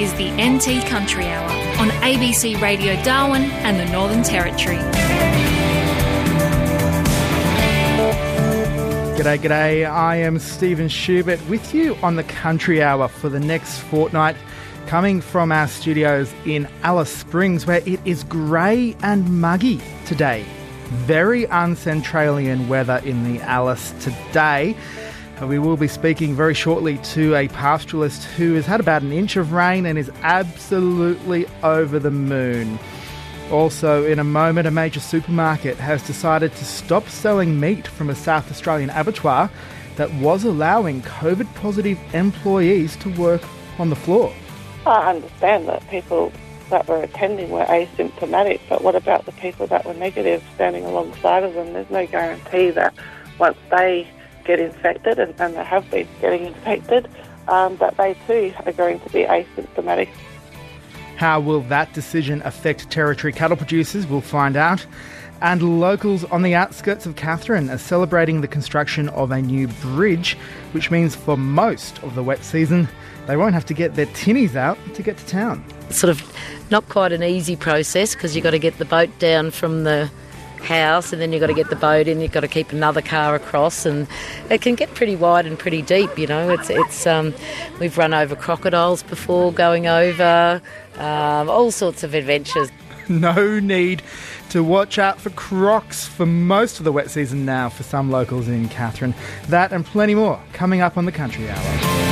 is the NT Country Hour on ABC Radio Darwin and the Northern Territory. G'day. I am Stephen Schubert with you on the Country Hour for the next fortnight, coming from our studios in Alice Springs, where it is grey and muggy today. Very uncentralian weather in the Alice today. We will be speaking very shortly to a pastoralist who has had about an inch of rain and is absolutely over the moon. Also, in a moment, a major supermarket has decided to stop selling meat from a South Australian abattoir that was allowing COVID-positive employees to work on the floor. I understand that people that were attending were asymptomatic, but what about the people that were negative standing alongside of them? There's no guarantee that once they get infected, and they have been getting infected, that they too are going to be asymptomatic. How will that decision affect Territory cattle producers? We'll find out. And locals on the outskirts of Katherine are celebrating the construction of a new bridge, which means for most of the wet season, they won't have to get their tinnies out to get to town. It's sort of not quite an easy process because you've got to get the boat down from the house and then you've got to get the boat in, you've got to keep another car across, and it can get pretty wide and pretty deep, you know. It's we've run over crocodiles before going over, all sorts of adventures. No need to watch out for crocs for most of the wet season now for some locals in Katherine. That and plenty more coming up on the Country Hour.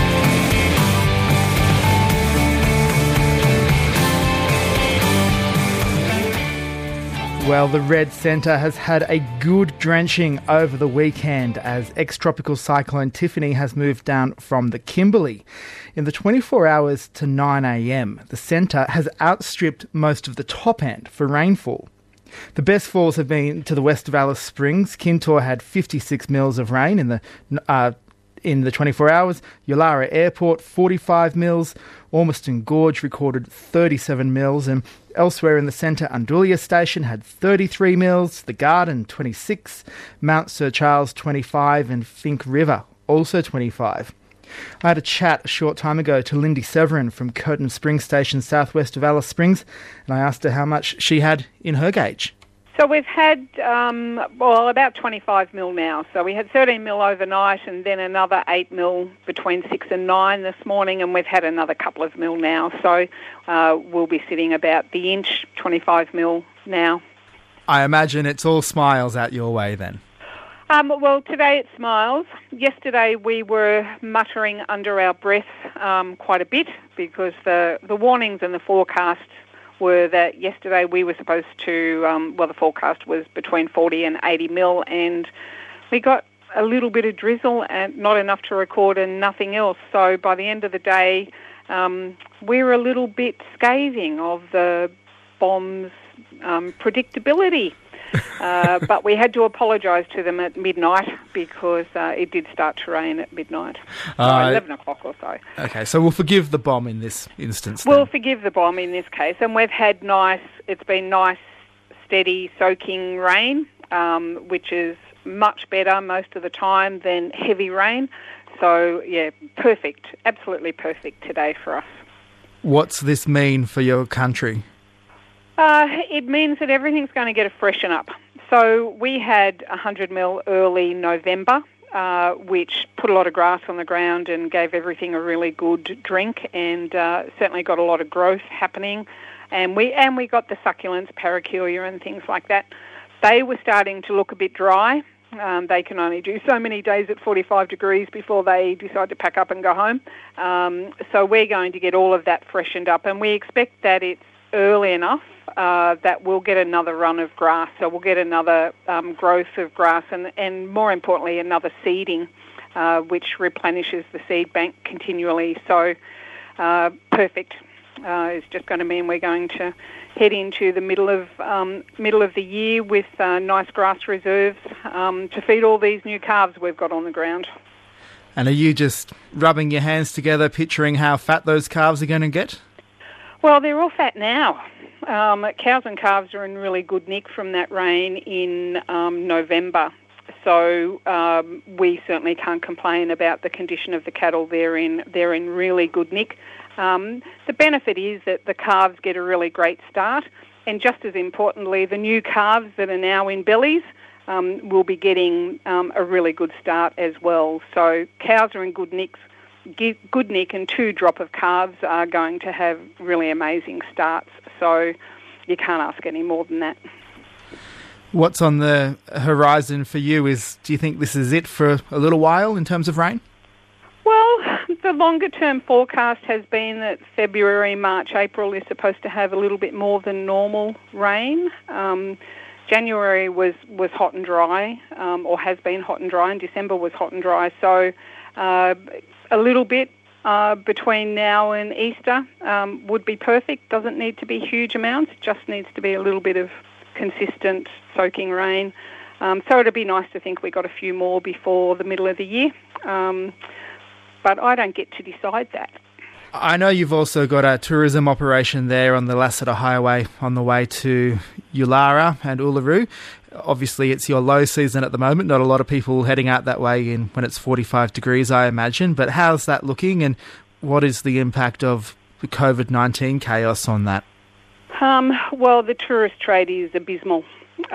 Well, the Red Centre has had a good drenching over the weekend as ex-tropical cyclone Tiffany has moved down from the Kimberley. In the 24 hours to 9 a.m, the centre has outstripped most of the top end for rainfall. The best falls have been to the west of Alice Springs. Kintore had 56 mils of rain in the 24 hours. Yulara Airport, 45 mils. Ormiston Gorge recorded 37 mils. And elsewhere in the centre, Undulia Station had 33 mils. The Garden, 26. Mount Sir Charles, 25. And Fink River, also 25. I had a chat a short time ago to Lindy Severin from Curtin Springs Station, southwest of Alice Springs, and I asked her how much she had in her gauge. So we've had, about 25 mil now. So we had 13 mil overnight and then another 8 mil between 6 and 9 this morning, and we've had another couple of mil now. So we'll be sitting about the inch, 25 mil now. I imagine it's all smiles out your way then. Well, today it smiles. Yesterday we were muttering under our breath quite a bit because the warnings and the forecast were that yesterday we were supposed to, the forecast was between 40 and 80 mil, and we got a little bit of drizzle and not enough to record and nothing else. So by the end of the day, we were a little bit scathing of the bomb's predictability. But we had to apologise to them at midnight because it did start to rain at midnight, 11 o'clock or so. Okay, so we'll forgive the bomb in this instance then. We'll forgive the bomb in this case, and we've had it's been nice, steady, soaking rain, which is much better most of the time than heavy rain. So, yeah, perfect, absolutely perfect today for us. What's this mean for your country? It means that everything's going to get a freshen up. So we had 100 mil early November, which put a lot of grass on the ground and gave everything a really good drink, and certainly got a lot of growth happening. And we got the succulents, paraculia and things like that. They were starting to look a bit dry. They can only do so many days at 45 degrees before they decide to pack up and go home. So we're going to get all of that freshened up, and we expect that it's early enough that we'll get another run of grass. So we'll get another growth of grass and more importantly, another seeding, which replenishes the seed bank continually. So perfect. It's just going to mean we're going to head into the middle of the year with nice grass reserves to feed all these new calves we've got on the ground. And are you just rubbing your hands together, picturing how fat those calves are going to get? Well, they're all fat now. Cows and calves are in really good nick from that rain in November. So we certainly can't complain about the condition of the cattle. They're in really good nick. The benefit is that the calves get a really great start, and just as importantly, the new calves that are now in bellies will be getting a really good start as well. So cows are in good nick, and 2 drop of calves are going to have really amazing starts. So you can't ask any more than that. What's on the horizon for you? Do you think this is it for a little while in terms of rain? Well, the longer-term forecast has been that February, March, April is supposed to have a little bit more than normal rain. January was hot and dry, or has been hot and dry, and December was hot and dry. So a little bit between now and Easter would be perfect. Doesn't need to be huge amounts, just needs to be a little bit of consistent soaking rain. So it'd be nice to think we got a few more before the middle of the year. But I don't get to decide that. I know you've also got a tourism operation there on the Lassiter Highway on the way to Yulara and Uluru. Obviously, it's your low season at the moment. Not a lot of people heading out that way when it's 45 degrees, I imagine. But how's that looking, and what is the impact of the COVID-19 chaos on that? Well, the tourist trade is abysmal.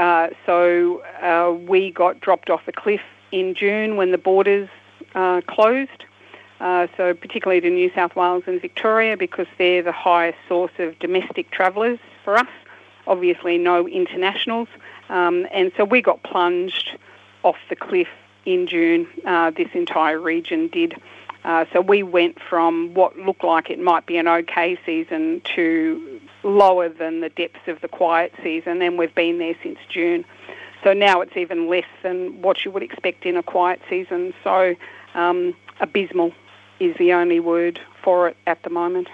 So we got dropped off a cliff in June when the borders closed. So particularly to New South Wales and Victoria, because they're the highest source of domestic travellers for us. Obviously no internationals. And so we got plunged off the cliff in June. This entire region did. So we went from what looked like it might be an okay season to lower than the depths of the quiet season, and we've been there since June. So now it's even less than what you would expect in a quiet season. So abysmal is the only word for it at the moment.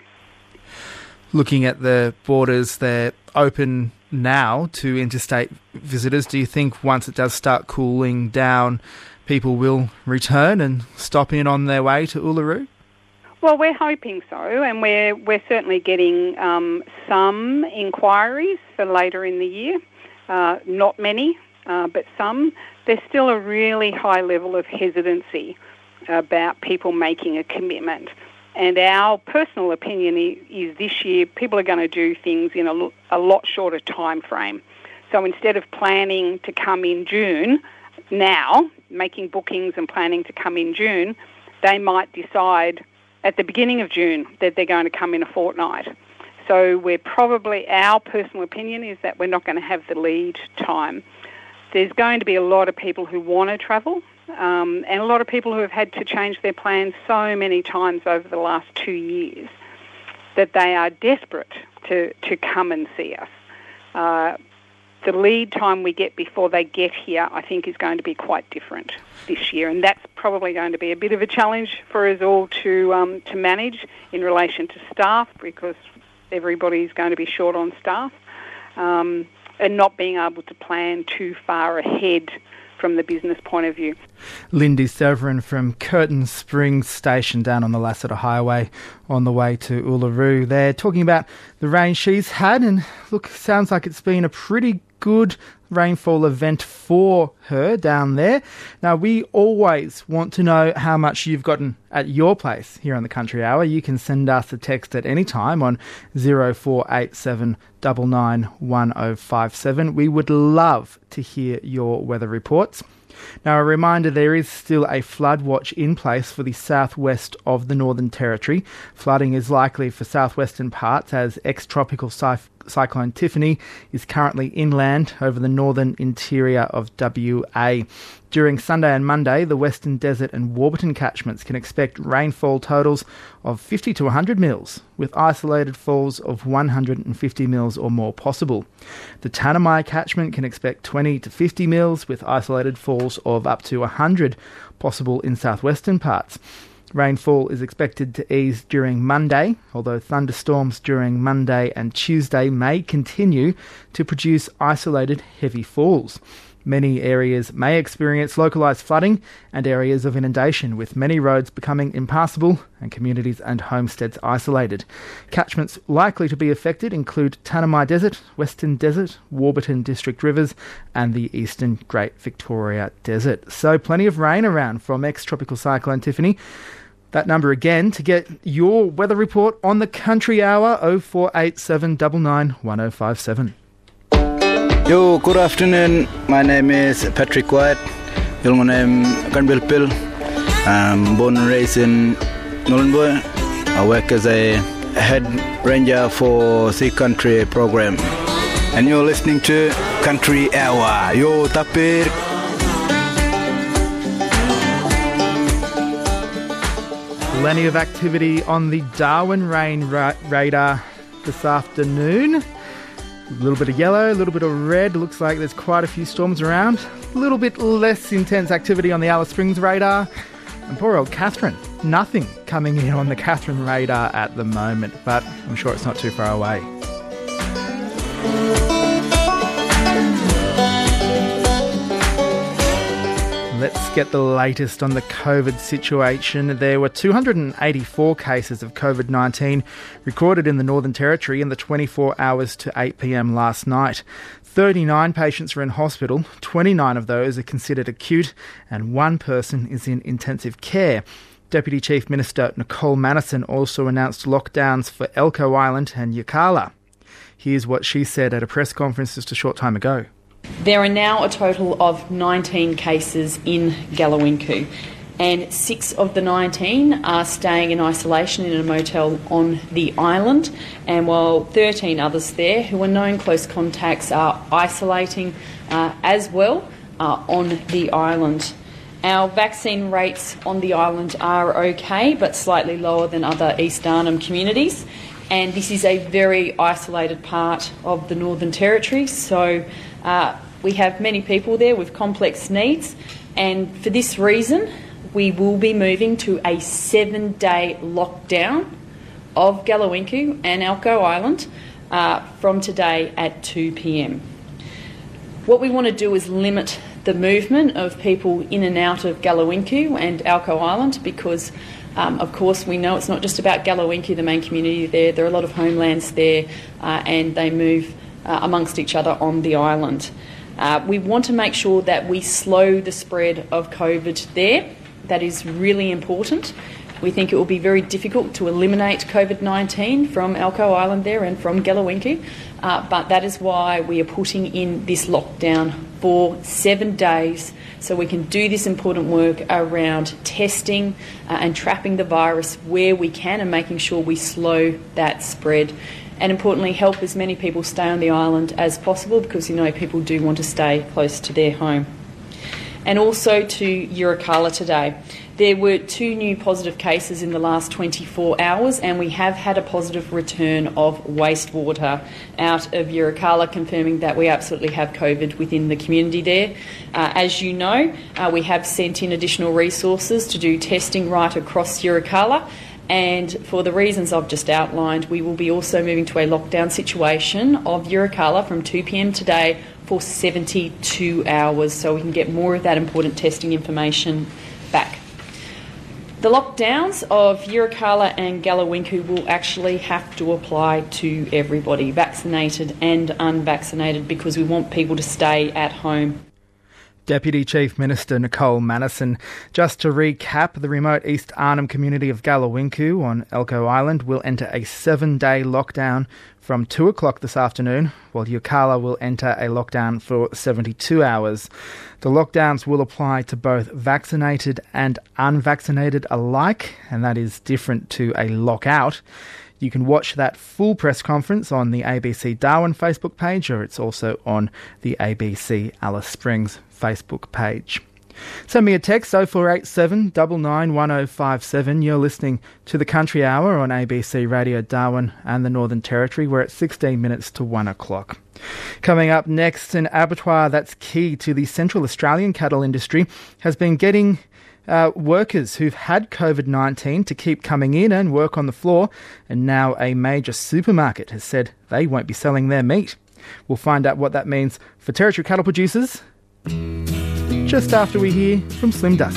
Looking at the borders, they're open now to interstate visitors. Do you think once it does start cooling down, people will return and stop in on their way to Uluru? Well, we're hoping so, and we're certainly getting some inquiries for later in the year. Not many, but some. There's still a really high level of hesitancy about people making a commitment. And our personal opinion is this year people are going to do things in a lot shorter time frame. So instead of planning to come in June, now, making bookings and planning to come in June, they might decide at the beginning of June that they're going to come in a fortnight. So our personal opinion is that we're not going to have the lead time. There's going to be a lot of people who want to travel, and a lot of people who have had to change their plans so many times over the last 2 years that they are desperate to come and see us. The lead time we get before they get here, I think, is going to be quite different this year, and that's probably going to be a bit of a challenge for us all to manage in relation to staff, because everybody's going to be short on staff, and not being able to plan too far ahead from the business point of view. Lindy Severin from Curtin Springs Station down on the Lassiter Highway on the way to Uluru. They're talking about the rain she's had, and look, sounds like it's been a pretty good rainfall event for her down there. Now, we always want to know how much you've gotten at your place here on the Country Hour. You can send us a text at any time on 0487 99 1057. We would love to hear your weather reports. Now, a reminder, there is still a flood watch in place for the southwest of the Northern Territory. Flooding is likely for southwestern parts as ex-tropical cyclone Tiffany is currently inland over the northern interior of WA. During Sunday and Monday, the Western Desert and Warburton catchments can expect rainfall totals of 50 to 100 mils, with isolated falls of 150 mils or more possible. The Tanami catchment can expect 20 to 50 mils, with isolated falls of up to 100 possible in southwestern parts. Rainfall is expected to ease during Monday, although thunderstorms during Monday and Tuesday may continue to produce isolated heavy falls. Many areas may experience localised flooding and areas of inundation, with many roads becoming impassable and communities and homesteads isolated. Catchments likely to be affected include Tanami Desert, Western Desert, Warburton District Rivers and the Eastern Great Victoria Desert. So plenty of rain around from ex-tropical cyclone Tiffany. That number again to get your weather report on the Country Hour, 0487 99 1057. Yo, good afternoon. My name is Patrick White. Your name Canbil Pill. I'm born and raised in Nhulunbuy. I work as a head ranger for Sea Country program. And you're listening to Country Hour. Yo, tapir. Plenty of activity on the Darwin rain radar this afternoon. A little bit of yellow, a little bit of red. Looks like there's quite a few storms around. A little bit less intense activity on the Alice Springs radar. And poor old Catherine. Nothing coming in on the Catherine radar at the moment, but I'm sure it's not too far away. Let's get the latest on the COVID situation. There were 284 cases of COVID-19 recorded in the Northern Territory in the 24 hours to 8 p.m. last night. 39 patients are in hospital, 29 of those are considered acute, and one person is in intensive care. Deputy Chief Minister Nicole Manison also announced lockdowns for Elcho Island and Yirrkala. Here's what she said at a press conference just a short time ago. There are now a total of 19 cases in Galawinku, and 6 of the 19 are staying in isolation in a motel on the island, and while 13 others there who are known close contacts are isolating as well on the island. Our vaccine rates on the island are okay, but slightly lower than other East Arnhem communities, and this is a very isolated part of the Northern Territory, so we have many people there with complex needs, and for this reason we will be moving to a 7-day lockdown of Galawinku and Elcho Island from today at 2 p.m. What we want to do is limit the movement of people in and out of Galawinku and Elcho Island because of course we know it's not just about Galawinku, the main community there. There are a lot of homelands there and they move amongst each other on the island. We want to make sure that we slow the spread of COVID there. That is really important. We think it will be very difficult to eliminate COVID-19 from Elcho Island there and from Galawinku, but that is why we are putting in this lockdown for 7 days so we can do this important work around testing and trapping the virus where we can and making sure we slow that spread. And importantly, help as many people stay on the island as possible because you know people do want to stay close to their home. And also to Yirrkala today. There were 2 new positive cases in the last 24 hours and we have had a positive return of wastewater out of Yirrkala, confirming that we absolutely have COVID within the community there. As you know, we have sent in additional resources to do testing right across Yirrkala. And for the reasons I've just outlined, we will be also moving to a lockdown situation of Yirrkala from 2 p.m. today for 72 hours so we can get more of that important testing information back. The lockdowns of Yirrkala and Galawinku will actually have to apply to everybody, vaccinated and unvaccinated, because we want people to stay at home. Deputy Chief Minister Nicole Manison. Just to recap, the remote East Arnhem community of Galawinku on Elcho Island will enter a 7-day lockdown from 2 o'clock this afternoon, while Yirrkala will enter a lockdown for 72 hours. The lockdowns will apply to both vaccinated and unvaccinated alike, and that is different to a lockout. You can watch that full press conference on the ABC Darwin Facebook page, or it's also on the ABC Alice Springs Facebook page. Send me a text 0487 99 1057. You're listening to the Country Hour on ABC Radio Darwin and the Northern Territory. We're at 16 minutes to 1 o'clock. Coming up next, an abattoir that's key to the Central Australian cattle industry has been getting workers who've had COVID-19 to keep coming in and work on the floor, and now a major supermarket has said they won't be selling their meat. We'll find out what that means for Territory cattle producers just after we hear from Slim Dusty.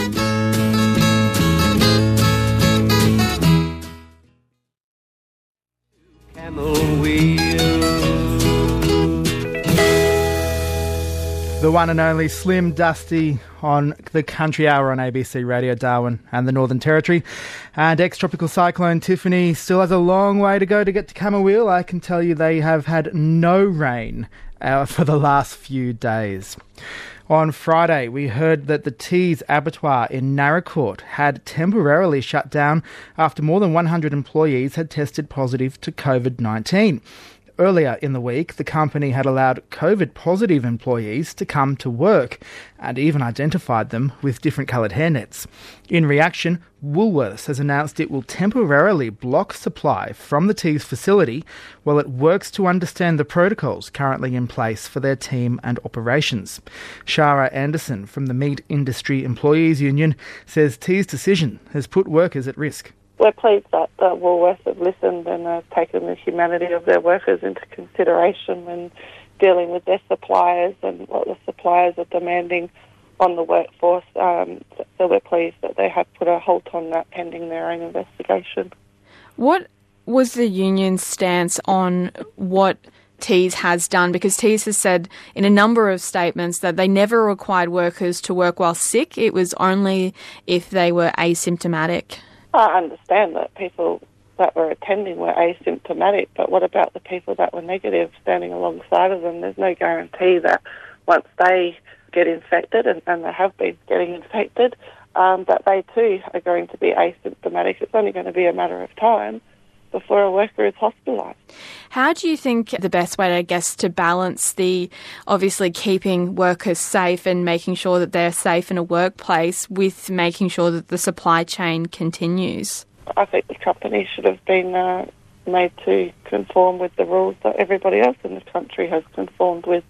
The one and only Slim Dusty on the Country Hour on ABC Radio Darwin and the Northern Territory. And ex-tropical cyclone Tiffany still has a long way to go to get to Camooweal. I can tell you they have had no rain for the last few days. On Friday, we heard that the Tees Abattoir in Naracoorte had temporarily shut down after more than 100 employees had tested positive to COVID-19. Earlier in the week, the company had allowed COVID-positive employees to come to work and even identified them with different coloured hairnets. In reaction, Woolworths has announced it will temporarily block supply from the Tees facility while it works to understand the protocols currently in place for their team and operations. Shara Anderson from the Meat Industry Employees Union says Tees' decision has put workers at risk. We're pleased that Woolworths have listened and have taken the humanity of their workers into consideration when dealing with their suppliers and what the suppliers are demanding on the workforce. So we're pleased that they have put a halt on that pending their own investigation. What was the union's stance on what Tees has done? Because Tees has said in a number of statements that they never required workers to work while sick. It was only if they were asymptomatic. I understand that people that were attending were asymptomatic, but what about the people that were negative standing alongside of them? There's no guarantee that once they get infected, and they have been getting infected, that they too are going to be asymptomatic. It's only going to be a matter of time before a worker is hospitalised. How do you think the best way, I guess, to balance the obviously keeping workers safe and making sure that they're safe in a workplace with making sure that the supply chain continues? I think the company should have been made to conform with the rules that everybody else in the country has conformed with.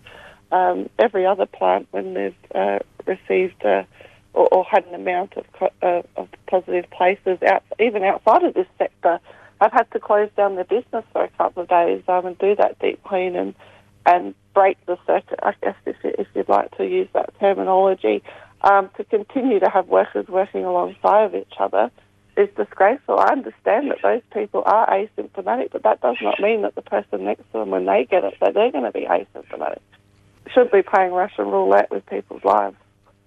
Every other plant, when they've received or had an amount of positive cases, even outside of this sector, I've had to close down their business for a couple of days and do that deep clean and break the circuit, I guess, if you'd like to use that terminology. To continue to have workers working alongside of each other is disgraceful. I understand that those people are asymptomatic, but that does not mean that the person next to them, when they get it, that they're going to be asymptomatic. Should be playing Russian roulette with people's lives.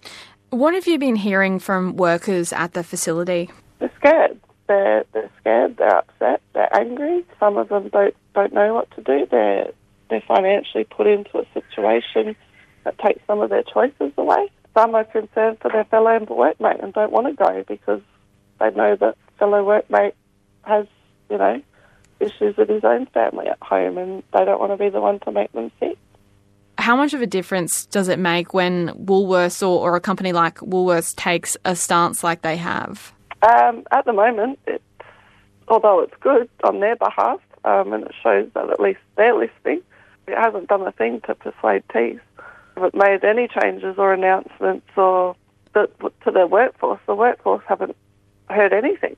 What have you been hearing from workers at the facility? They're scared. They're scared, they're upset, they're angry. Some of them don't know what to do. They're financially put into a situation that takes some of their choices away. Some are concerned for their fellow workmate and don't want to go because they know that fellow workmate has, issues with his own family at home and they don't want to be the one to make them sick. How much of a difference does it make when Woolworths or a company like Woolworths takes a stance like they have? At the moment, although it's good on their behalf, and it shows that at least they're listening, it hasn't done a thing to persuade Tees. They haven't made any changes or announcements to their workforce. The workforce haven't heard anything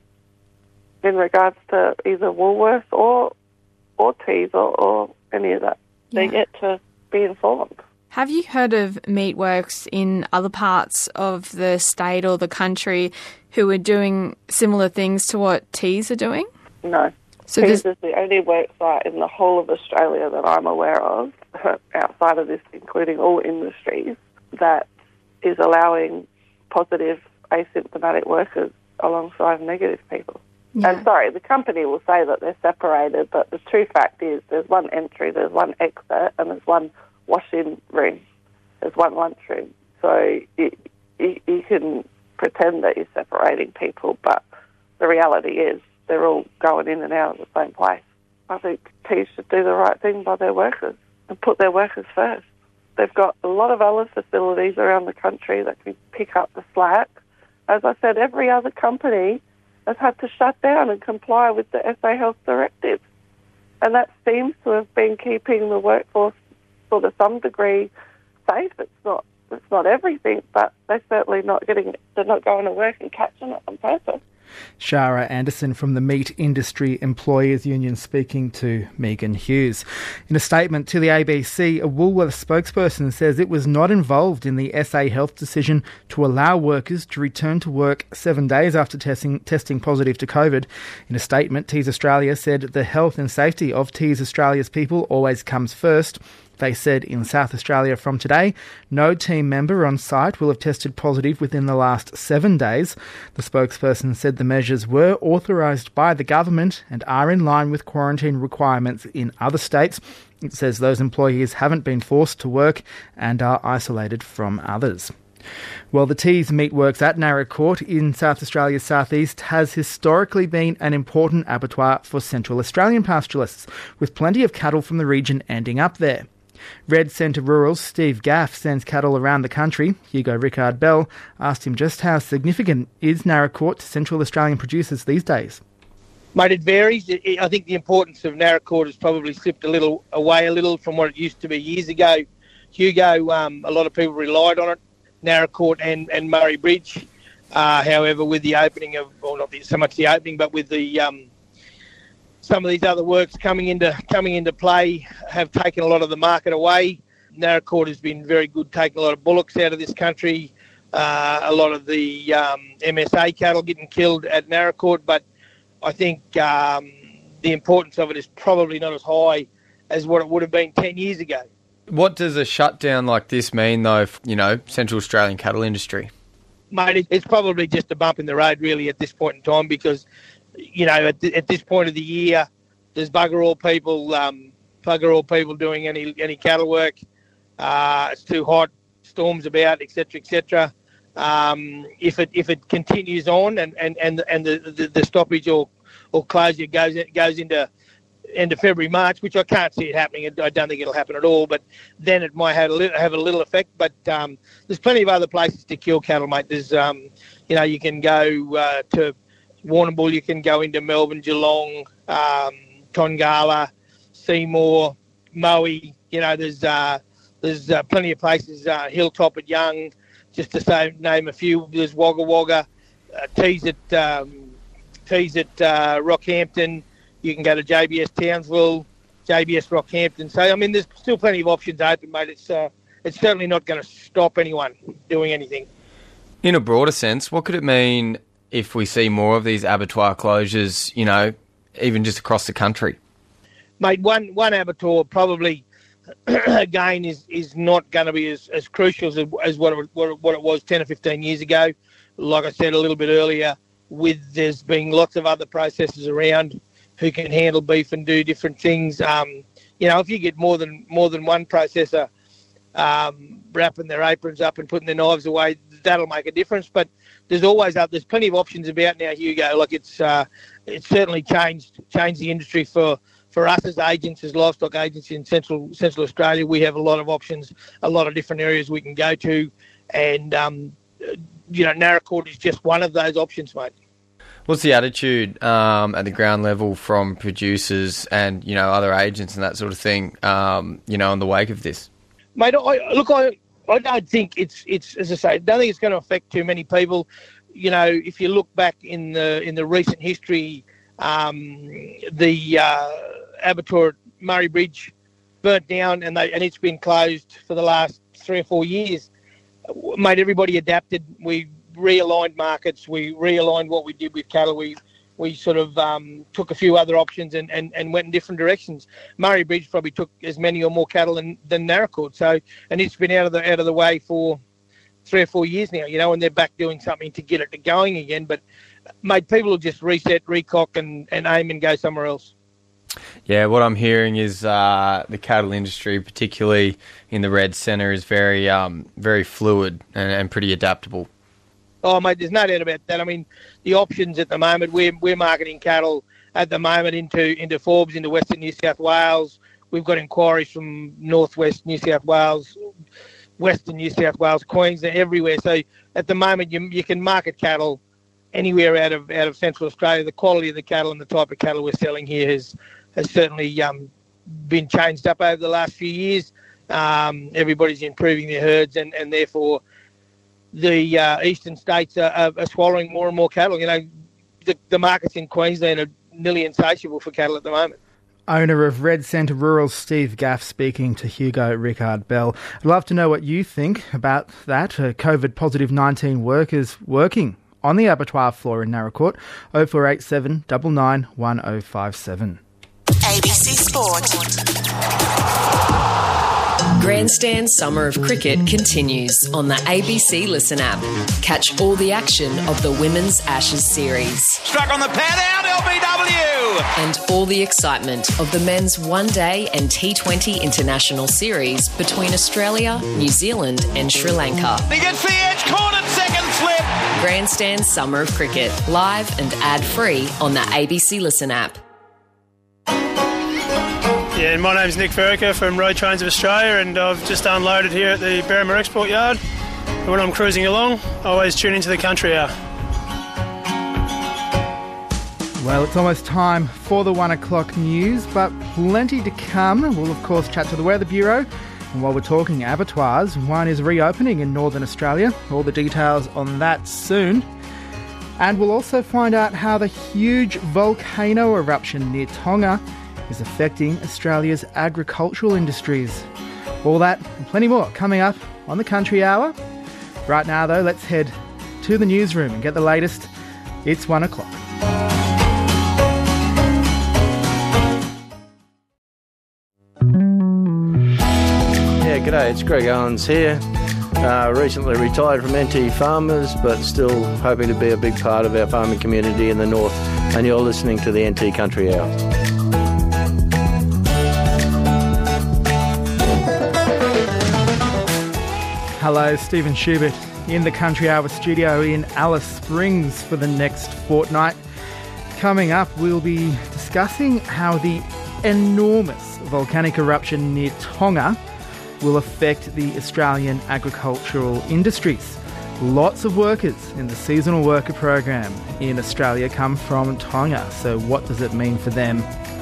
in regards to either Woolworths or Tees or any of that. Yeah. They're yet to be informed. Have you heard of Meatworks in other parts of the state or the country who are doing similar things to what Tees are doing? No. So Tees is the only worksite in the whole of Australia that I'm aware of, outside of this, including all industries, that is allowing positive asymptomatic workers alongside negative people. Yeah. And sorry, the company will say that they're separated, but the true fact is there's one entry, there's one exit, and there's one washing room. There's one lunchroom. So you can pretend that you're separating people, but the reality is they're all going in and out of the same place. I think Tees should do the right thing by their workers and put their workers first. They've got a lot of other facilities around the country that can pick up the slack. As I said, every other company has had to shut down and comply with the SA Health Directive. And that seems to have been keeping the workforce to some degree safe. It's not everything, but they're certainly not they're not going to work and catching it on purpose. Shara Anderson from the Meat Industry Employers Union speaking to Megan Hughes. In a statement to the ABC, a Woolworths spokesperson says it was not involved in the SA Health decision to allow workers to return to work 7 days after testing positive to COVID. In a statement, Tees Australia said the health and safety of Tees Australia's people always comes first. They said in South Australia from today, no team member on site will have tested positive within the last 7 days. The spokesperson said the measures were authorised by the government and are in line with quarantine requirements in other states. It says those employees haven't been forced to work and are isolated from others. Well, the Tees Meatworks at Naracoorte in South Australia's southeast has historically been an important abattoir for Central Australian pastoralists, with plenty of cattle from the region ending up there. Red Centre Rural's Steve Gaff sends cattle around the country. Hugo Rickard Bell asked him just how significant is Naracoorte to Central Australian producers these days. Mate, it varies. I think the importance of Naracoorte has probably slipped away a little from what it used to be years ago. Hugo, a lot of people relied on it, Naracoorte and Murray Bridge. However, with the opening of, well, not so much the opening, but with the some of these other works coming into play, have taken a lot of the market away. Naracoorte has been very good, taking a lot of bullocks out of this country. A lot of the MSA cattle getting killed at Naracoorte, but I think the importance of it is probably not as high as what it would have been 10 years ago. What does a shutdown like this mean, though, for, Central Australian cattle industry? Mate, it's probably just a bump in the road, really, at this point in time, because, at this point of the year, there's bugger all people doing any cattle work. It's too hot, storms about, etc., etc. If it continues on and the stoppage or closure goes into end of February, March, which I can't see it happening. I don't think it'll happen at all, but then it might have a little effect. But there's plenty of other places to kill cattle, mate. There's, you can go to Warrnambool, you can go into Melbourne, Geelong, Tongala, Seymour, Moe. There's plenty of places, Hilltop at Young, just to name a few. There's Wagga Wagga, Tees at Rockhampton. You can go to JBS Townsville, JBS Rockhampton. So, there's still plenty of options open, mate. It's certainly not going to stop anyone doing anything. In a broader sense, what could it mean if we see more of these abattoir closures, even just across the country? Mate, one abattoir probably, again, is not going to be as crucial as what it was 10 or 15 years ago. Like I said a little bit earlier, there's been lots of other processors around who can handle beef and do different things. If you get more than one processor wrapping their aprons up and putting their knives away, that'll make a difference. But there's plenty of options about now, Hugo. Like it's certainly changed the industry for us as agents, as livestock agents in Central Australia. We have a lot of options, a lot of different areas we can go to, and Naracoorte is just one of those options, mate. What's the attitude at the ground level from producers and, other agents and that sort of thing, in the wake of this? Mate, I don't think it's as I say, I don't think it's going to affect too many people. If you look back in the recent history, the abattoir at Murray Bridge burnt down and it's been closed for the last 3 or 4 years. Mate, everybody adapted. We realigned markets. We realigned what we did with cattle. We sort of took a few other options and went in different directions. Murray Bridge probably took as many or more cattle than Naracoorte. So, and it's been out of the way for 3 or 4 years now, and they're back doing something to get it going again. But, mate, people will just reset, recock and aim and go somewhere else. Yeah, what I'm hearing is the cattle industry, particularly in the Red Centre, is very very fluid and pretty adaptable. Oh, mate, there's no doubt about that. The options at the moment, we're marketing cattle at the moment into Forbes, into Western New South Wales. We've got inquiries from Northwest New South Wales, Western New South Wales, Queensland, everywhere. So at the moment, you can market cattle anywhere out of Central Australia. The quality of the cattle and the type of cattle we're selling here has certainly been changed up over the last few years. Everybody's improving their herds and therefore the eastern states are swallowing more and more cattle. the markets in Queensland are nearly insatiable for cattle at the moment. Owner of Red Centre Rural, Steve Gaff, speaking to Hugo Rickard Bell. I'd love to know what you think about that. COVID-positive 19 workers working on the abattoir floor in Naracoorte. 0487 99 1057. ABC Sport. Grandstand Summer of Cricket continues on the ABC Listen app. Catch all the action of the Women's Ashes series. Struck on the pad out, LBW! And all the excitement of the men's one-day and T20 international series between Australia, New Zealand and Sri Lanka. He gets the edge, caught at second slip! Grandstand Summer of Cricket, live and ad-free on the ABC Listen app. Yeah, my name's Nick Verica from Road Trains of Australia, and I've just unloaded here at the Berrimah Export Yard. And when I'm cruising along, I always tune into the Country Hour. Well, it's almost time for the 1 o'clock news, but plenty to come. We'll, of course, chat to the Weather Bureau. And while we're talking abattoirs, one is reopening in Northern Australia. All the details on that soon. And we'll also find out how the huge volcano eruption near Tonga is affecting Australia's agricultural industries. All that and plenty more coming up on the Country Hour. Right now, though, let's head to the newsroom and get the latest. It's 1 o'clock. Yeah, g'day, it's Greg Owens here. Recently retired from NT Farmers, but still hoping to be a big part of our farming community in the north. And you're listening to the NT Country Hour. Hello, Stephen Schubert in the Country Hour studio in Alice Springs for the next fortnight. Coming up, we'll be discussing how the enormous volcanic eruption near Tonga will affect the Australian agricultural industries. Lots of workers in the seasonal worker program in Australia come from Tonga, so what does it mean for them?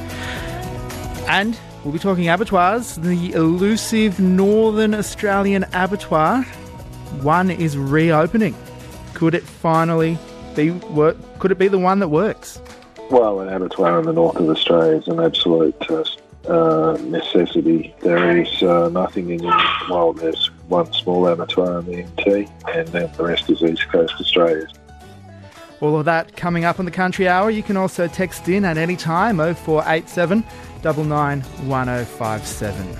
And we'll be talking abattoirs, the elusive Northern Australian abattoir. One is reopening. Could it finally be Could it be the one that works? Well, an abattoir in the north of Australia is an absolute necessity. There is nothing in well, there's one small abattoir in the NT, and then the rest is East Coast Australia. All of that coming up on the Country Hour. You can also text in at any time, 0487 99 1057.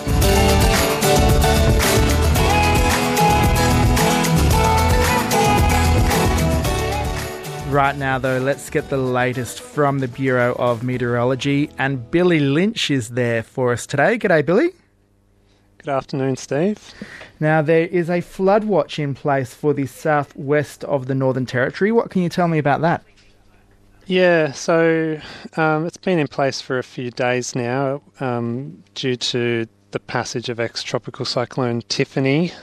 Right now, though, let's get the latest from the Bureau of Meteorology, and Billy Lynch is there for us today. G'day, Billy. Good afternoon, Steve. Now, there is a flood watch in place for the southwest of the Northern Territory. What can you tell me about that? Yeah, so it's been in place for a few days now due to the passage of ex-tropical cyclone Tiffany.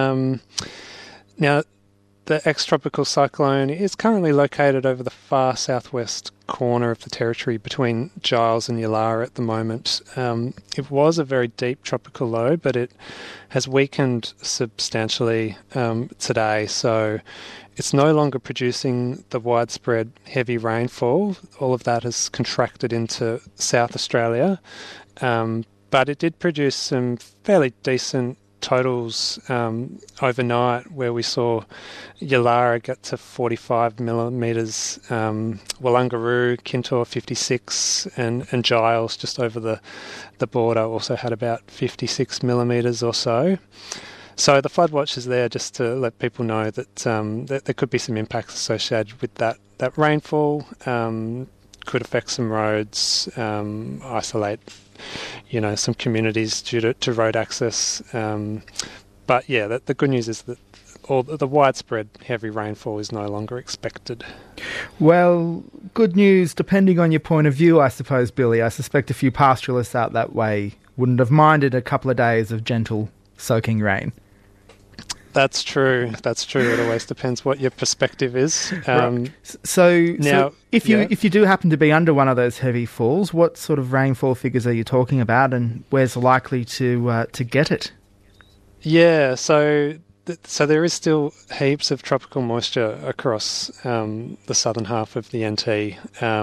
Now, the ex-tropical cyclone is currently located over the far southwest corner of the territory between Giles and Yulara at the moment. It was a very deep tropical low, but it has weakened substantially today, so it's no longer producing the widespread heavy rainfall. All of that has contracted into South Australia, but it did produce some fairly decent totals overnight, where we saw Yulara get to 45 millimetres, Wallangaroo, Kintor 56, and Giles just over the border also had about 56 millimetres or so. So the flood watch is there just to let people know that, that there could be some impacts associated with that rainfall. Could affect some roads, isolate some communities due to road access. But yeah, the good news is that all the widespread heavy rainfall is no longer expected. Well, good news depending on your point of view, I suppose, Billy. I suspect a few pastoralists out that way wouldn't have minded a couple of days of gentle soaking rain. That's true. It always depends what your perspective is. Right. So if you do happen to be under one of those heavy falls, what sort of rainfall figures are you talking about, and where's likely to get it? Yeah, so so there is still heaps of tropical moisture across the southern half of the NT.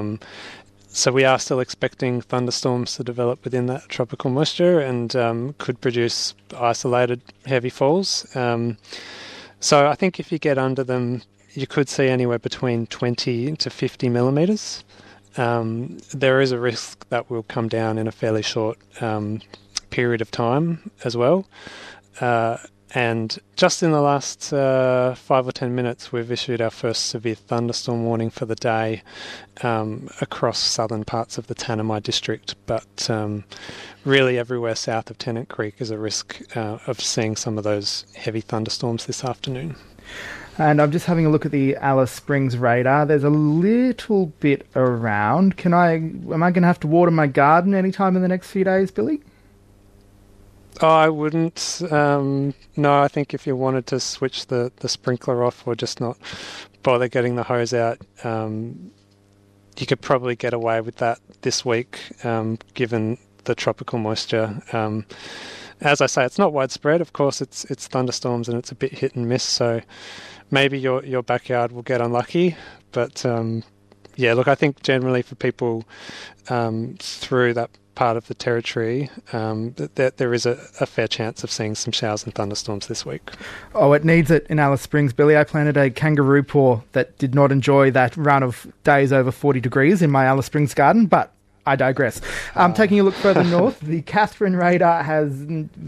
So we are still expecting thunderstorms to develop within that tropical moisture and could produce isolated heavy falls. So I think if you get under them, you could see anywhere between 20 to 50 millimetres. There is a risk that will come down in a fairly short period of time as well. And just in the last 5 or 10 minutes, we've issued our first severe thunderstorm warning for the day across southern parts of the Tanami district. But really everywhere south of Tennant Creek is a risk of seeing some of those heavy thunderstorms this afternoon. And I'm just having a look at the Alice Springs radar. There's a little bit around. Am I going to have to water my garden anytime in the next few days, Billy? Oh, I wouldn't. No, I think if you wanted to switch the sprinkler off or just not bother getting the hose out, you could probably get away with that this week, given the tropical moisture. As I say, it's not widespread. Of course, it's thunderstorms and it's a bit hit and miss. So maybe your backyard will get unlucky. But yeah, look, I think generally for people through that part of the territory, that there is a fair chance of seeing some showers and thunderstorms this week. Oh, it needs it in Alice Springs, Billy. I planted a kangaroo paw that did not enjoy that run of days over 40 degrees in my Alice Springs garden, but I digress. Taking a look further north, the Katherine radar has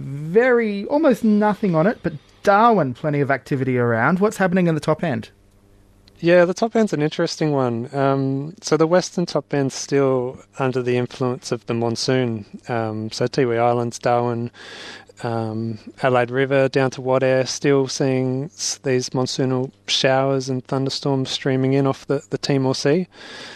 almost nothing on it, but Darwin, plenty of activity around. What's happening in the top end? Yeah, the top end's an interesting one. So the western top end's still under the influence of the monsoon. So Tiwi Islands, Darwin, Adelaide River down to Wadair, still seeing these monsoonal showers and thunderstorms streaming in off the Timor Sea.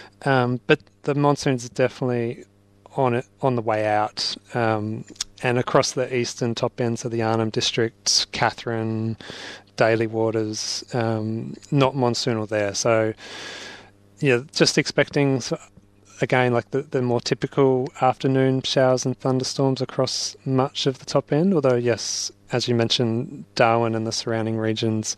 But the monsoon's definitely on the way out. And across the eastern top ends of the Arnhem District, Katherine, Daly Waters, not monsoonal there. So, yeah, just expecting, again, like the more typical afternoon showers and thunderstorms across much of the top end. Although, yes, as you mentioned, Darwin and the surrounding regions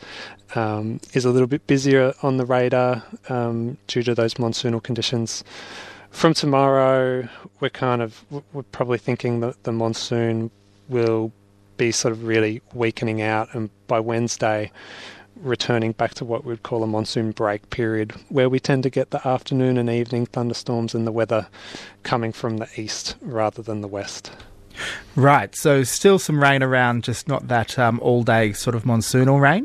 is a little bit busier on the radar due to those monsoonal conditions. From tomorrow, we're probably thinking that the monsoon will be sort of really weakening out, and by Wednesday returning back to what we'd call a monsoon break period, where we tend to get the afternoon and evening thunderstorms and the weather coming from the east rather than the west. Right, so still some rain around, just not that all-day sort of monsoonal rain?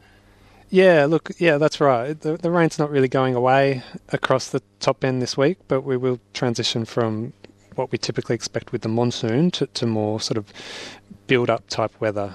Yeah, look, yeah, that's right. The rain's not really going away across the top end this week, but we will transition from what we typically expect with the monsoon to more sort of build-up type weather.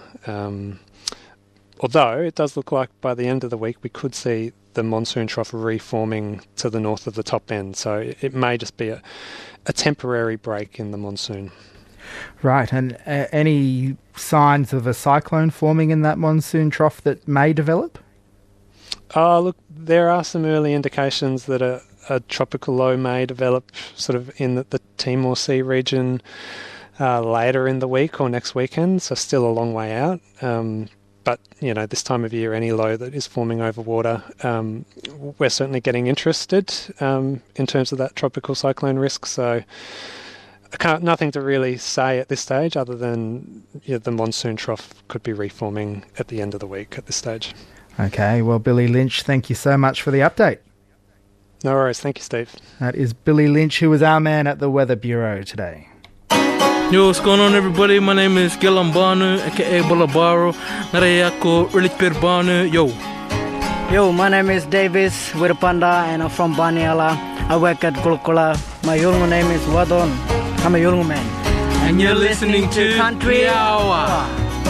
Although it does look like by the end of the week we could see the monsoon trough reforming to the north of the top end. So it may just be a temporary break in the monsoon. Right, and any signs of a cyclone forming in that monsoon trough that may develop? Look, there are some early indications that a tropical low may develop sort of in the Timor Sea region later in the week or next weekend, so still a long way out. But, you know, this time of year, any low that is forming over water, we're certainly getting interested in terms of that tropical cyclone risk. So nothing to really say at this stage other than the monsoon trough could be reforming at the end of the week at this stage. Okay, well, Billy Lynch, thank you so much for the update. No worries. Thank you, Steve. That is Billy Lynch, who was our man at the Weather Bureau today. Yo, what's going on, everybody? My name is Gilam Banu, aka Bolabaro. Narayako Rilikpir Banu. Yo. Yo, my name is Davis Wirpanda and I'm from Baniala. I work at Kulkula. My Yolngu name is Wadon. I'm a Yolngu man. And you're listening to Country Hour.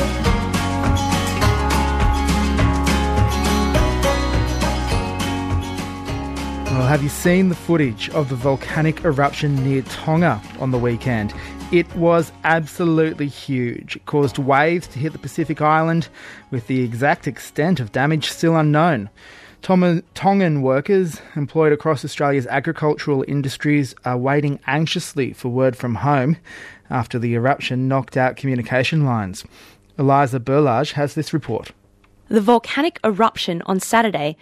Well, have you seen the footage of the volcanic eruption near Tonga on the weekend? It was absolutely huge. It caused waves to hit the Pacific island, with the exact extent of damage still unknown. Tongan workers employed across Australia's agricultural industries are waiting anxiously for word from home after the eruption knocked out communication lines. Eliza Burlage has this report. The volcanic eruption on Saturday,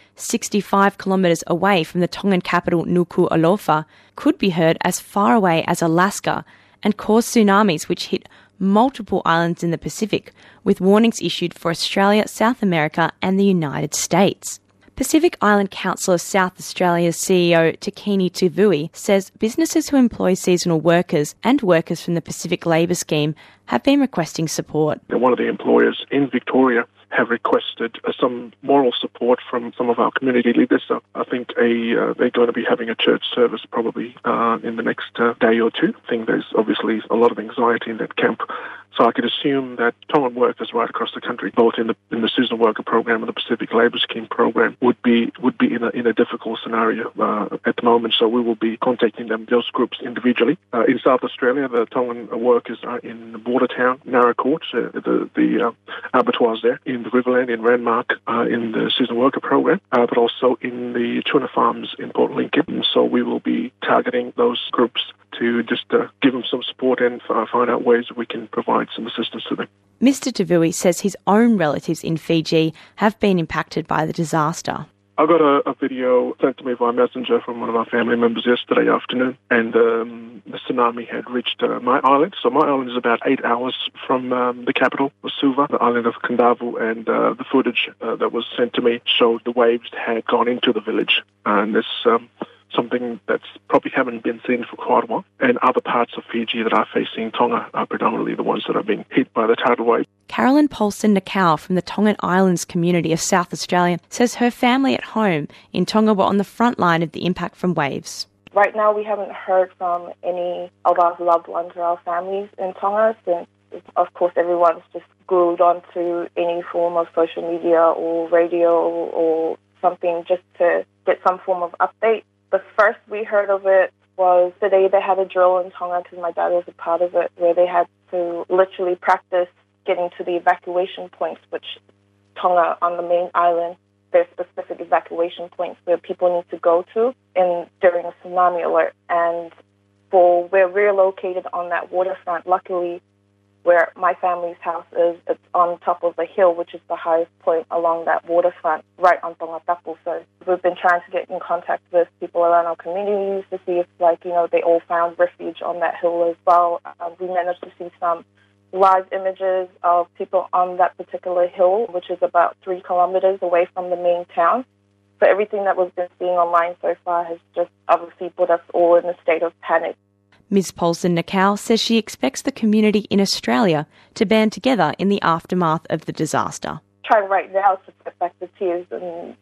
65 kilometres away from the Tongan capital Nuku'alofa, could be heard as far away as Alaska and cause tsunamis which hit multiple islands in the Pacific, with warnings issued for Australia, South America and the United States. Pacific Island Council of South Australia's CEO Takini Tuvui says businesses who employ seasonal workers and workers from the Pacific Labour Scheme have been requesting support. One of the employers in Victoria have requested some moral support from some of our community leaders. So I think they're going to be having a church service probably in the next day or two. I think there's obviously a lot of anxiety in that camp. So I could assume that Tongan workers right across the country, both in the seasonal worker program and the Pacific Labour Scheme program, would be in a difficult scenario at the moment. So we will be contacting those groups individually. In South Australia, the Tongan workers are in Bordertown, Narrow Court, the abattoirs there, in the Riverland, in Renmark, in the seasonal worker program, but also in the tuna farms in Port Lincoln. And so we will be targeting those groups to just give them some support and find out ways we can provide some assistance to them. Mr. Tavui says his own relatives in Fiji have been impacted by the disaster. I got a video sent to me via messenger from one of our family members yesterday afternoon, and the tsunami had reached my island. So my island is about 8 hours from the capital, Suva, the island of Kandavu, and the footage that was sent to me showed the waves had gone into the village. And this something that's probably haven't been seen for quite a while. And other parts of Fiji that are facing Tonga are predominantly the ones that are being hit by the tidal wave. Carolyn Paulson-Nakau from the Tongan Islands community of South Australia says her family at home in Tonga were on the front line of the impact from waves. Right now we haven't heard from any of our loved ones or our families in Tonga since, of course, everyone's just glued onto any form of social media or radio or something just to get some form of update. The first we heard of it was the day they had a drill in Tonga, because my dad was a part of it, where they had to literally practice getting to the evacuation points, which Tonga on the main island, there's specific evacuation points where people need to go to during a tsunami alert. And for where we're located on that waterfront, luckily, where my family's house is, it's on top of a hill, which is the highest point along that waterfront, right on Tongatapu. So we've been trying to get in contact with people around our communities to see if, they all found refuge on that hill as well. We managed to see some live images of people on that particular hill, which is about 3 kilometres away from the main town. So everything that we've been seeing online so far has just obviously put us all in a state of panic. Ms. Paulson-Nakau says she expects the community in Australia to band together in the aftermath of the disaster. Trying right now to put back the tears and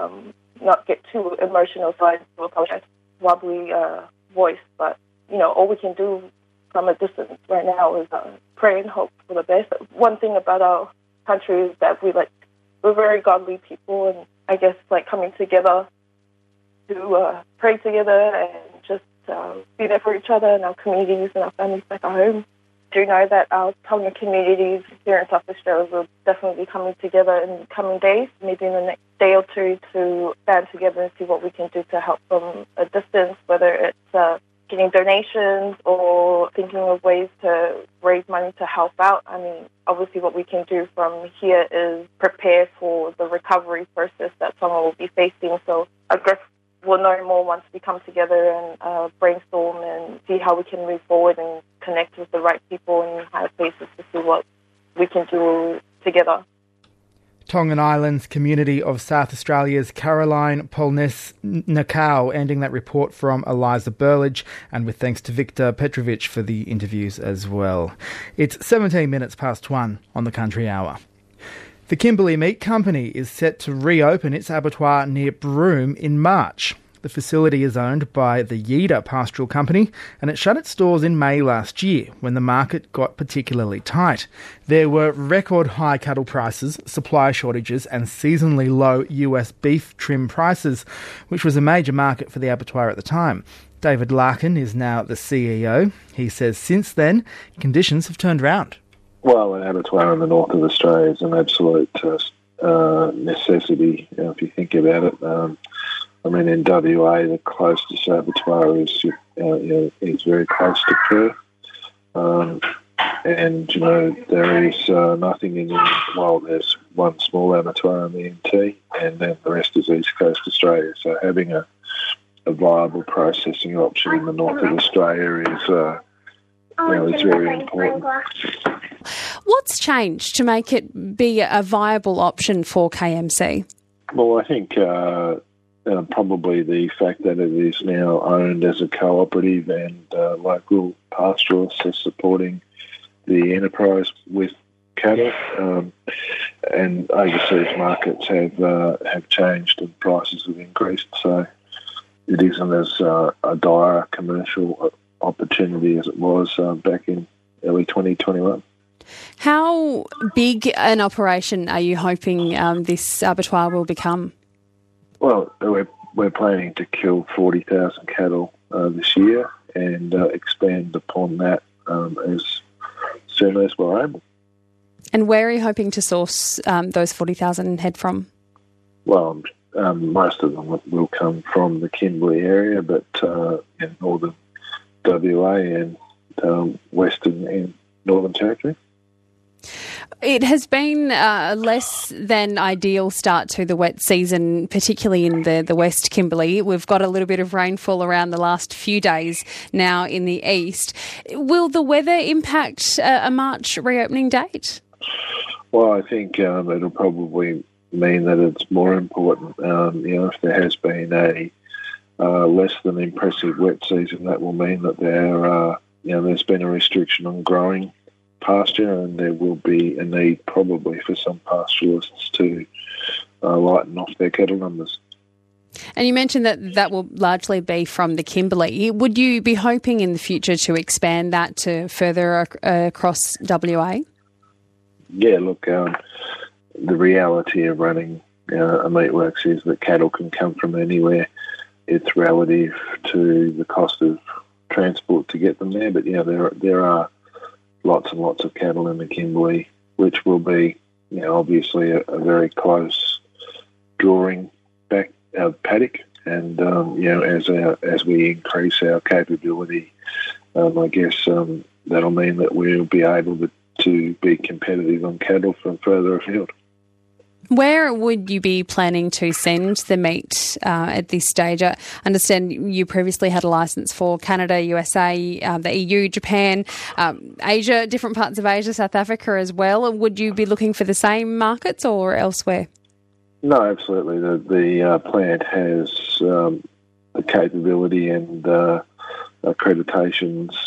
not get too emotional, so I do apologize. Wobbly voice, but, all we can do from a distance right now is pray and hope for the best. One thing about our country is that we're very godly people, and I guess coming together to pray together and just be there for each other and our communities and our families back at home. I do know that our Tongan communities here in South Australia will definitely be coming together in the coming days, maybe in the next day or two, to band together and see what we can do to help from a distance, whether it's getting donations or thinking of ways to raise money to help out. I mean, obviously what we can do from here is prepare for the recovery process that someone will be facing. So I guess we'll know more once we come together and brainstorm and see how we can move forward and connect with the right people in higher places to see what we can do together. Tongan Islands community of South Australia's Caroline Paulson-Nakau, ending that report from Eliza Burlage, and with thanks to Victor Petrovich for the interviews as well. It's 17 minutes past 1 on the Country Hour. The Kimberley Meat Company is set to reopen its abattoir near Broome in March. The facility is owned by the Yeater Pastoral Company, and it shut its doors in May last year when the market got particularly tight. There were record high cattle prices, supply shortages and seasonally low US beef trim prices, which was a major market for the abattoir at the time. David Larkin is now the CEO. He says since then, conditions have turned round. Well, an abattoir in the north of Australia is an absolute necessity, if you think about it. In WA, the closest abattoir is very close to Perth. There is nothing in, there's one small abattoir in the NT, and then the rest is East Coast Australia. So having a viable processing option in the north of Australia is very important. What's changed to make it be a viable option for KMC? Well, I think probably the fact that it is now owned as a cooperative and local pastoralists are supporting the enterprise with cattle, and overseas markets have changed and prices have increased, so it isn't as a dire commercial opportunity as it was back in early 2021. How big an operation are you hoping this abattoir will become? Well, we're planning to kill 40,000 cattle this year and expand upon that as soon as we're able. And where are you hoping to source those 40,000 head from? Well, most of them will come from the Kimberley area, but in northern WA and western and Northern Territory. It has been a less than ideal start to the wet season, particularly in the West Kimberley. We've got a little bit of rainfall around the last few days now in the east. Will the weather impact a March reopening date? Well, I think it'll probably mean that it's more important. If there has been a less than impressive wet season, that will mean that there's been a restriction on growing pasture, and there will be a need probably for some pastoralists to lighten off their cattle numbers. And you mentioned that will largely be from the Kimberley. Would you be hoping in the future to expand that to further across WA? Yeah, look, the reality of running a meatworks is that cattle can come from anywhere. It's relative to the cost of transport to get them there, but there are lots and lots of cattle in the Kimberley, which will be, obviously a very close drawing back paddock. And as we increase our capability, I guess that'll mean that we'll be able to be competitive on cattle from further afield. Where would you be planning to send the meat at this stage? I understand you previously had a licence for Canada, USA, the EU, Japan, Asia, different parts of Asia, South Africa as well. Would you be looking for the same markets or elsewhere? No, absolutely. The plant has the capability and accreditations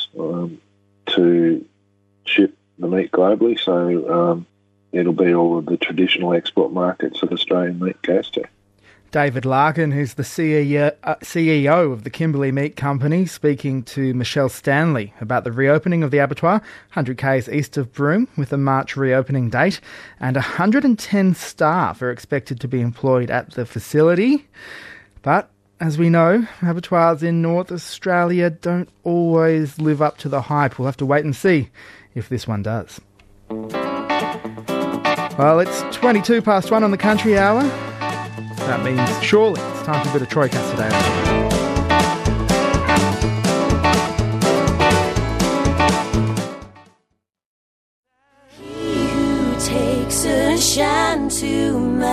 to ship the meat globally, so it'll be all of the traditional export markets that Australian meat goes to. David Larkin, who's the CEO of the Kimberley Meat Company, speaking to Michelle Stanley about the reopening of the abattoir, 100 k's east of Broome, with a March reopening date, and 110 staff are expected to be employed at the facility. But, as we know, abattoirs in North Australia don't always live up to the hype. We'll have to wait and see if this one does. Well, it's 1 on the Country Hour. That means surely it's time for a bit of Troika today. He who takes a shine to my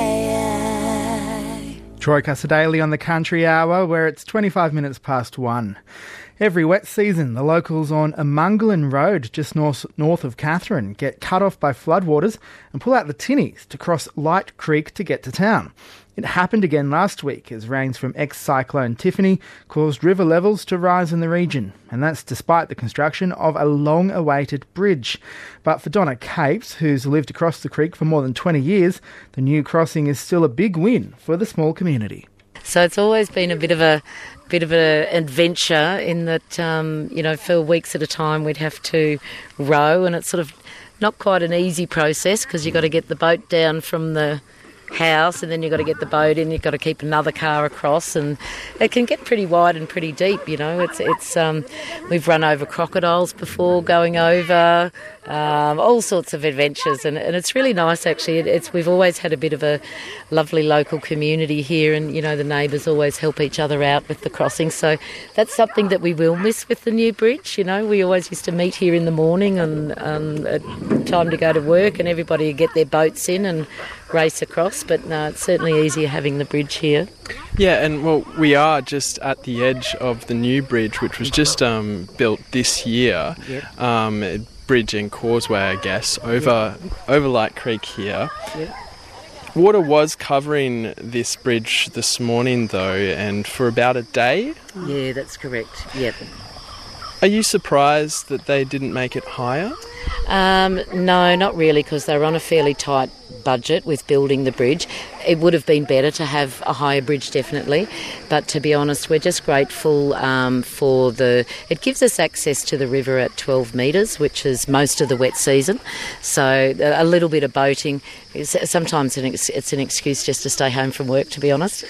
eye. Troika Daily on the Country Hour, where it's 1. Every wet season, the locals on Amungalin Road, just north of Katherine, get cut off by floodwaters and pull out the tinnies to cross Light Creek to get to town. It happened again last week as rains from ex-cyclone Tiffany caused river levels to rise in the region, and that's despite the construction of a long-awaited bridge. But for Donna Capes, who's lived across the creek for more than 20 years, the new crossing is still a big win for the small community. So it's always been a bit of an adventure in that, for weeks at a time we'd have to row, and it's sort of not quite an easy process because you've got to get the boat down from the house, and then you've got to get the boat in, you've got to keep another car across, and it can get pretty wide and pretty deep, you know. We've run over crocodiles before going over, all sorts of adventures, and it's really nice actually. We've always had a bit of a lovely local community here, and you know, the neighbours always help each other out with the crossing, so that's something that we will miss with the new bridge. You know, we always used to meet here in the morning and at time to go to work, and everybody would get their boats in and race across, but no, it's certainly easier having the bridge here. Yeah, and well, we are just at the edge of the new bridge, which was just built this year. Yep. Bridge and causeway, I guess, over Light Creek here. Yep. Water was covering this bridge this morning, though, and for about a day? Yeah, that's correct. Yep. Are you surprised that they didn't make it higher? No, not really, because they were on a fairly tight budget with building the bridge. It would have been better to have a higher bridge, definitely, but to be honest, we're just grateful for it gives us access to the river at 12 metres, which is most of the wet season, so a little bit of boating. Sometimes it's an excuse just to stay home from work, to be honest.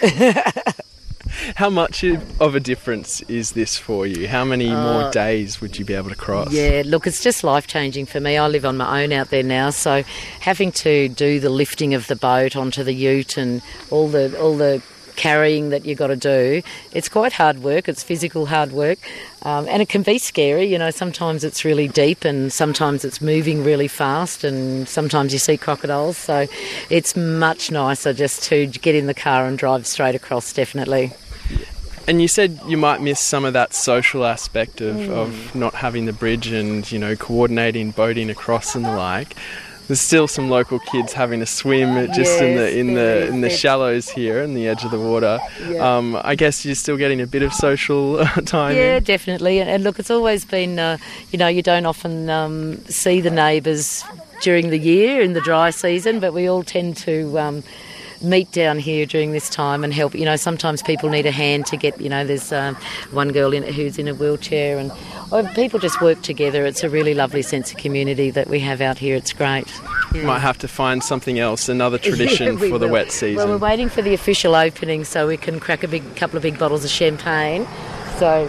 How much of a difference is this for you? How many more days would you be able to cross? Yeah, look, it's just life-changing for me. I live on my own out there now, so having to do the lifting of the boat onto the ute and all the carrying that you've got to do, it's quite hard work. It's physical hard work, and it can be scary. You know, sometimes it's really deep and sometimes it's moving really fast, and sometimes you see crocodiles, so it's much nicer just to get in the car and drive straight across, definitely. And you said you might miss some of that social aspect of not having the bridge and, you know, coordinating boating across and the like. There's still some local kids having a swim just in the shallows here in the edge of the water. Yeah. I guess you're still getting a bit of social time. Yeah, definitely. And look, it's always been, you know, you don't often see the neighbours during the year in the dry season, but we all tend to meet down here during this time and help. You know, sometimes people need a hand to get, you know, there's one girl who's in a wheelchair, and people just work together. It's a really lovely sense of community that we have out here. It's great. Yeah. Might have to find something else, another tradition for the wet season. Well, we're waiting for the official opening so we can crack a couple of big bottles of champagne. So,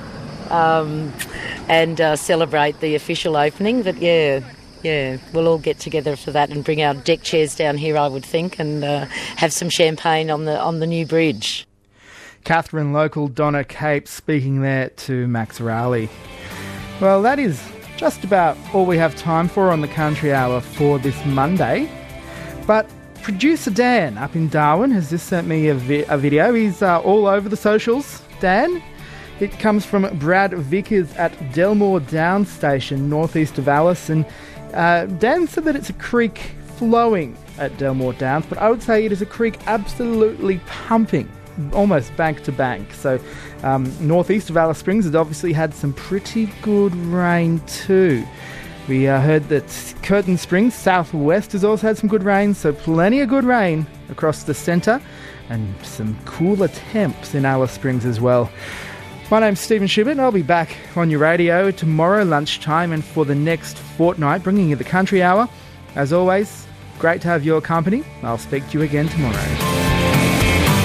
and celebrate the official opening. But yeah, we'll all get together for that and bring our deck chairs down here, I would think, and have some champagne on the new bridge. Catherine local Donna Cape speaking there to Max Rowley. Well, that is just about all we have time for on the Country Hour for this Monday. But producer Dan up in Darwin has just sent me a video. He's all over the socials. Dan? It comes from Brad Vickers at Delmore Downs Station, northeast of Alice, and Dan said that it's a creek flowing at Delmore Downs, but I would say it is a creek absolutely pumping, almost bank to bank. So northeast of Alice Springs has obviously had some pretty good rain too. We heard that Curtin Springs, southwest, has also had some good rain, so plenty of good rain across the centre and some cooler temps in Alice Springs as well. My name's Stephen Schubert, and I'll be back on your radio tomorrow lunchtime and for the next fortnight, bringing you the Country Hour. As always, great to have your company. I'll speak to you again tomorrow.